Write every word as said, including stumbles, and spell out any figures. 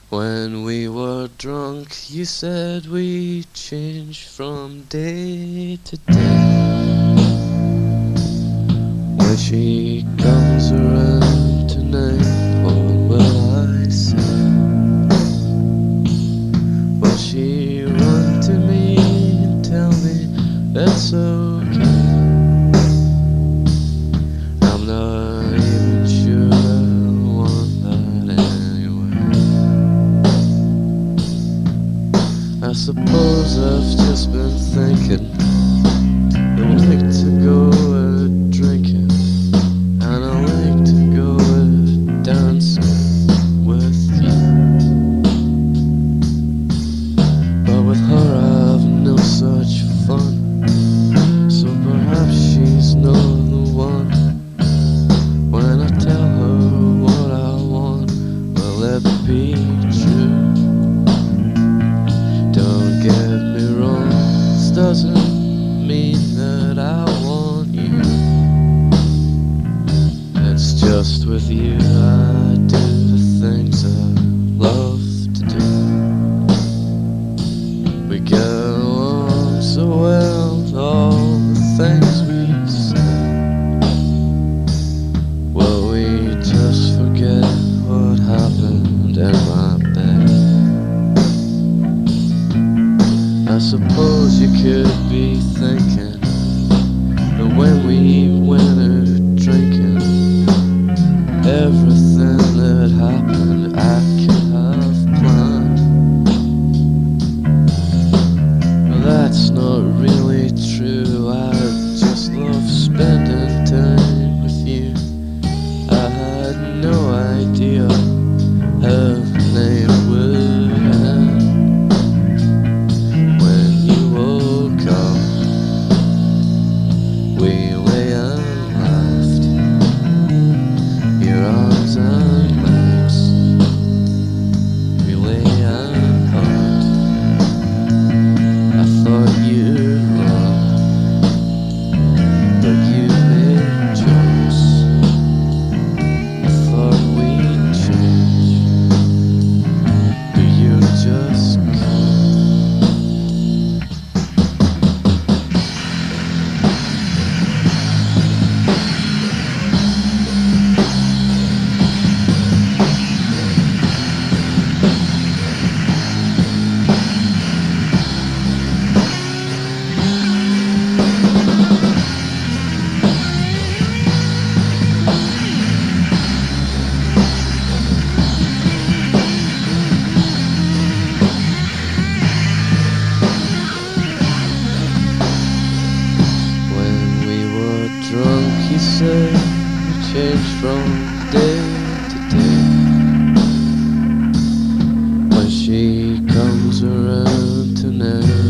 When we were drunk, you said we changed from day to day. When she comes around tonight, what will I say? Will she run to me and tell me that's okay? I'm not even sure I want that anyway. I suppose I've just been thinking I like to go a drinking, and I like to go a dancing with you. But with her I've no such fun, so perhaps she's not the one. When I tell her what I want, will it be true? Don't get me wrong, this doesn't mean that I want you. It's just with you I do the things I love to do. We get along so well, all the things we say. Will we just forget what happened in my bed? I suppose you could be thinking that when we went a drinking, everything that happened I could have planned. But that's not really true. I just love spending time with you. I had no idea her name would end. When you woke up, we lay and laughed, your arms and legs, we lay and hugged. I thought you'd run, but you made jokes. I thought we'd change, but you just couldn't. Drunk, you say, we change from day to day. When she comes around tonight,